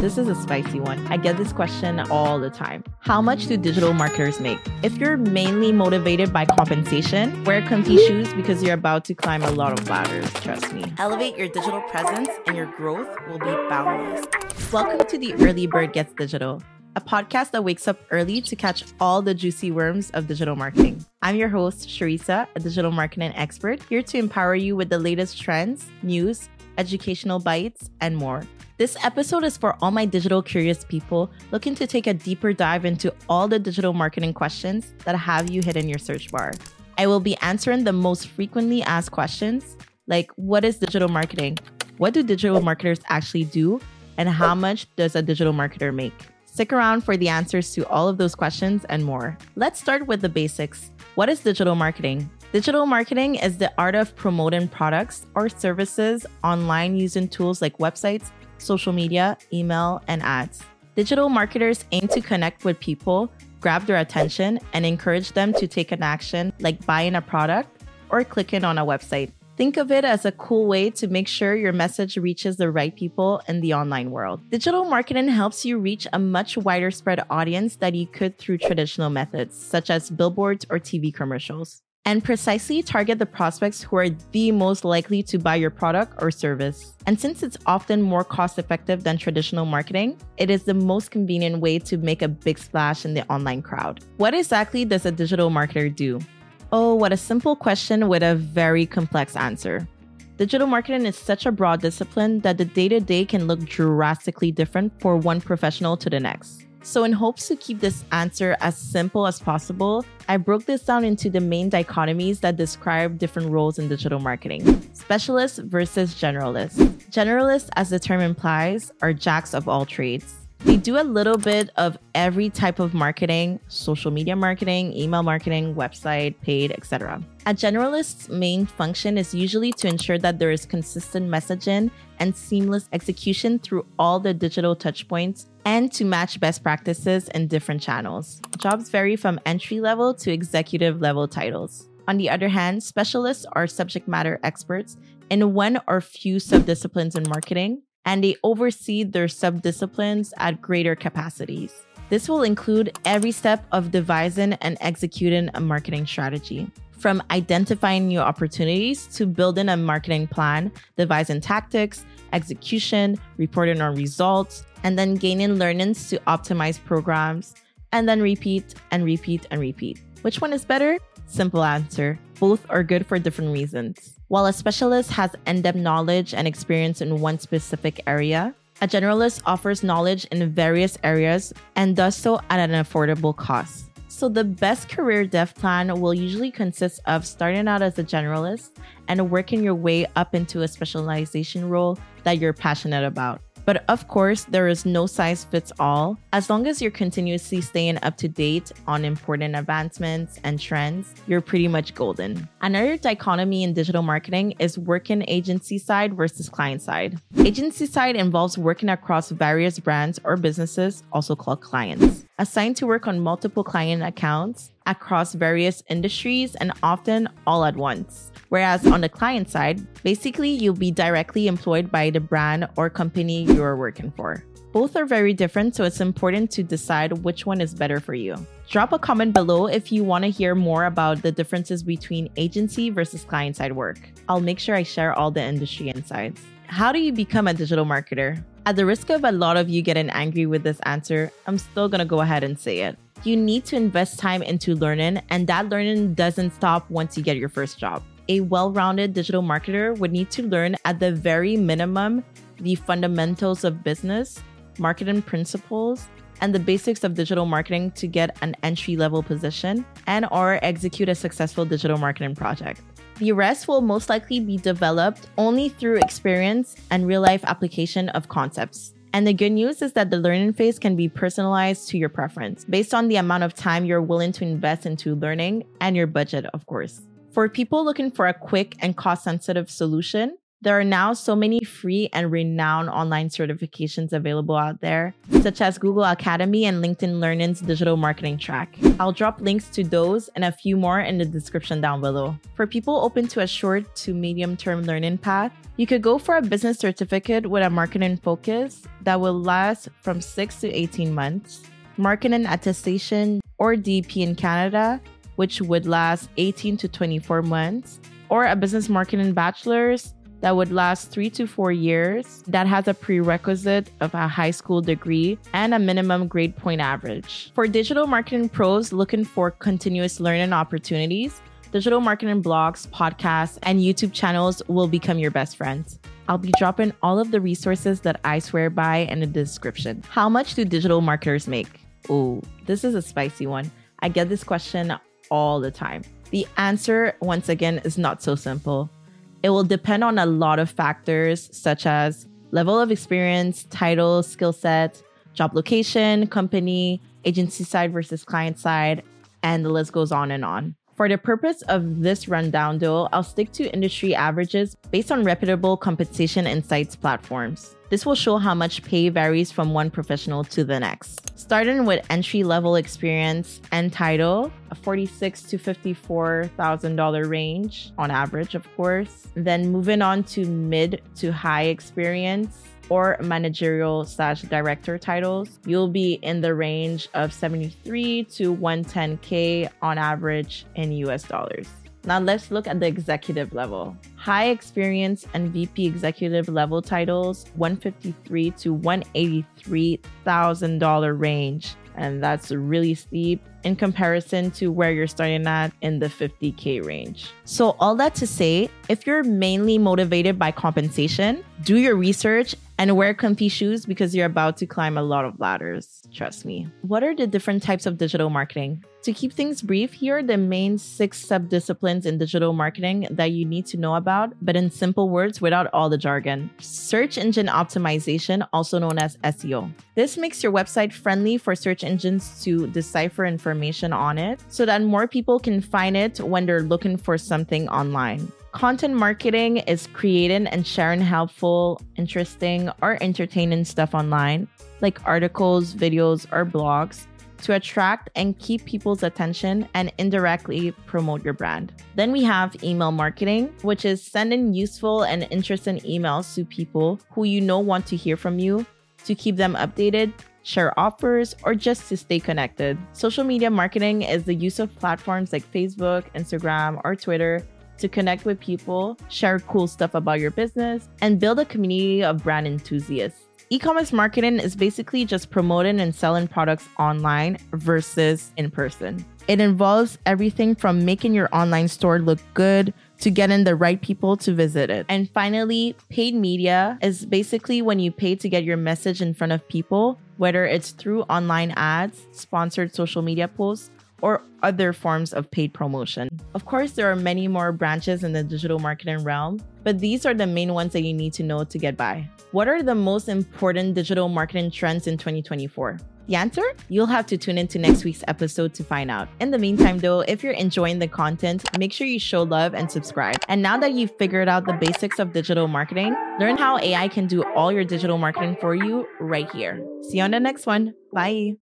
this is a spicy one. I get this question all the time. How much do digital marketers make? If you're mainly motivated by compensation, wear comfy shoes because you're about to climb a lot of ladders, trust me. Elevate your digital presence and your growth will be boundless. Welcome to the Early Bird Gets Digital, a podcast that wakes up early to catch all the juicy worms of digital marketing. I'm your host, Sharisa, a digital marketing expert, here to empower you with the latest trends, news, educational bites, and more. This episode is for all my digital curious people looking to take a deeper dive into all the digital marketing questions that have you hidden in your search bar. I will be answering the most frequently asked questions, like what is digital marketing? What do digital marketers actually do? And how much does a digital marketer make? Stick around for the answers to all of those questions and more. Let's start with the basics. What is digital marketing? Digital marketing is the art of promoting products or services online using tools like websites, social media, email, and ads. Digital marketers aim to connect with people, grab their attention, and encourage them to take an action like buying a product or clicking on a website. Think of it as a cool way to make sure your message reaches the right people in the online world. Digital marketing helps you reach a much wider spread audience than you could through traditional methods, such as billboards or TV commercials, and precisely target the prospects who are the most likely to buy your product or service. And since it's often more cost-effective than traditional marketing, it is the most convenient way to make a big splash in the online crowd. What exactly does a digital marketer do? Oh, what a simple question with a very complex answer. Digital marketing is such a broad discipline that the day-to-day can look drastically different for one professional to the next. So in hopes to keep this answer as simple as possible, I broke this down into the main dichotomies that describe different roles in digital marketing. Specialists versus generalists. Generalists, as the term implies, are jacks of all trades. They do a little bit of every type of marketing, social media marketing, email marketing, website, paid, etc. A generalist's main function is usually to ensure that there is consistent messaging and seamless execution through all the digital touchpoints and to match best practices in different channels. Jobs vary from entry level to executive level titles. On the other hand, specialists are subject matter experts in one or few subdisciplines in marketing, and they oversee their subdisciplines at greater capacities. This will include every step of devising and executing a marketing strategy, from identifying new opportunities to building a marketing plan, devising tactics, execution, reporting on results, and then gaining learnings to optimize programs, and then repeat and repeat and repeat. Which one is better? Simple answer. Both are good for different reasons. While a specialist has in-depth knowledge and experience in one specific area, a generalist offers knowledge in various areas and does so at an affordable cost. So the best career dev plan will usually consist of starting out as a generalist and working your way up into a specialization role that you're passionate about. But of course, there is no size fits all. As long as you're continuously staying up to date on important advancements and trends, you're pretty much golden. Another dichotomy in digital marketing is working agency side versus client side. Agency side involves working across various brands or businesses, also called clients, assigned to work on multiple client accounts across various industries and often all at once. Whereas on the client side, basically you'll be directly employed by the brand or company you're working for. Both are very different, so it's important to decide which one is better for you. Drop a comment below if you want to hear more about the differences between agency versus client side work. I'll make sure I share all the industry insights. How do you become a digital marketer? At the risk of a lot of you getting angry with this answer, I'm still going to go ahead and say it. You need to invest time into learning, and that learning doesn't stop once you get your first job. A well-rounded digital marketer would need to learn at the very minimum the fundamentals of business, marketing principles, and the basics of digital marketing to get an entry-level position and or execute a successful digital marketing project. The rest will most likely be developed only through experience and real-life application of concepts. And the good news is that the learning phase can be personalized to your preference based on the amount of time you're willing to invest into learning and your budget, of course. For people looking for a quick and cost-sensitive solution, There are now so many free and renowned online certifications available out there, such as Google Academy and LinkedIn Learning's digital marketing track. I'll drop links to those and a few more in the description down below. For people open to a short to medium-term learning path, you could go for a business certificate with a marketing focus that will last from 6 to 18 months, marketing attestation or DP in Canada, which would last 18 to 24 months, or a business marketing bachelor's that would last 3 to 4 years that has a prerequisite of a high school degree and a minimum grade point average. For digital marketing pros looking for continuous learning opportunities, digital marketing blogs, podcasts, and YouTube channels will become your best friends. I'll be dropping all of the resources that I swear by in the description. How much do digital marketers make? Oh, this is a spicy one. I get this question all the time. The answer, once again, is not so simple. It will depend on a lot of factors such as level of experience, title, skill set, job location, company, agency side versus client side, and the list goes on and on. For the purpose of this rundown though, I'll stick to industry averages based on reputable compensation insights platforms. This will show how much pay varies from one professional to the next. Starting with entry-level experience and title, a $46,000 to $54,000 range on average, of course. Then moving on to mid to high experience or managerial/director titles, you'll be in the range of $73,000 to $110,000 on average in US dollars. Now let's look at the executive level. High experience and VP executive level titles, $153,000 to $183,000 range. And that's really steep in comparison to where you're starting at in the $50,000 range. So all that to say, if you're mainly motivated by compensation, do your research and wear comfy shoes because you're about to climb a lot of ladders. Trust me. What are the different types of digital marketing? To keep things brief, here are the main 6 sub-disciplines in digital marketing that you need to know about, but in simple words without all the jargon. Search engine optimization, also known as SEO. This makes your website friendly for search engines to decipher information on it so that more people can find it when they're looking for something online. Content marketing is creating and sharing helpful, interesting, or entertaining stuff online, like articles, videos, or blogs, to attract and keep people's attention and indirectly promote your brand. Then we have email marketing, which is sending useful and interesting emails to people who you know want to hear from you, to keep them updated, share offers, or just to stay connected. Social media marketing is the use of platforms like Facebook, Instagram, or Twitter to connect with people, share cool stuff about your business, and build a community of brand enthusiasts. E-commerce marketing is basically just promoting and selling products online versus in person. It involves everything from making your online store look good to getting the right people to visit it. And finally, paid media is basically when you pay to get your message in front of people, whether it's through online ads, sponsored social media posts, or other forms of paid promotion. Of course, there are many more branches in the digital marketing realm, but these are the main ones that you need to know to get by. What are the most important digital marketing trends in 2024? The answer? You'll have to tune into next week's episode to find out. In the meantime though, if you're enjoying the content, make sure you show love and subscribe. And now that you've figured out the basics of digital marketing, learn how AI can do all your digital marketing for you right here. See you on the next one. Bye.